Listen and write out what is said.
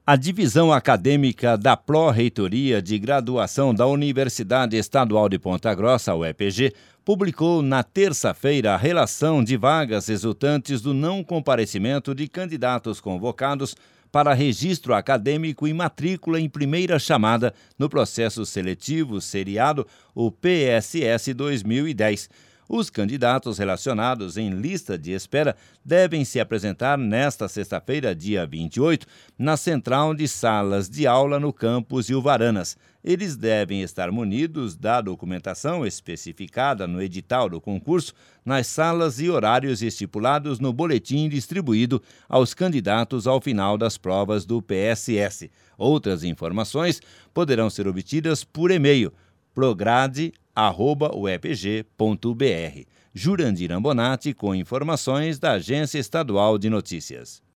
A divisão acadêmica da Pró-Reitoria de Graduação da Universidade Estadual de Ponta Grossa, UEPG, publicou na terça-feira a relação de vagas resultantes do não comparecimento de candidatos convocados para registro acadêmico e matrícula em primeira chamada no processo seletivo seriado, o PSS 2010. Os candidatos relacionados em lista de espera devem se apresentar nesta sexta-feira, dia 28, na central de salas de aula no campus Ilvaranas. Eles devem estar munidos da documentação especificada no edital do concurso, nas salas e horários estipulados no boletim distribuído aos candidatos ao final das provas do PSS. Outras informações poderão ser obtidas por e-mail prograde@uepg.br. Jurandir Ambonati com informações da Agência Estadual de Notícias.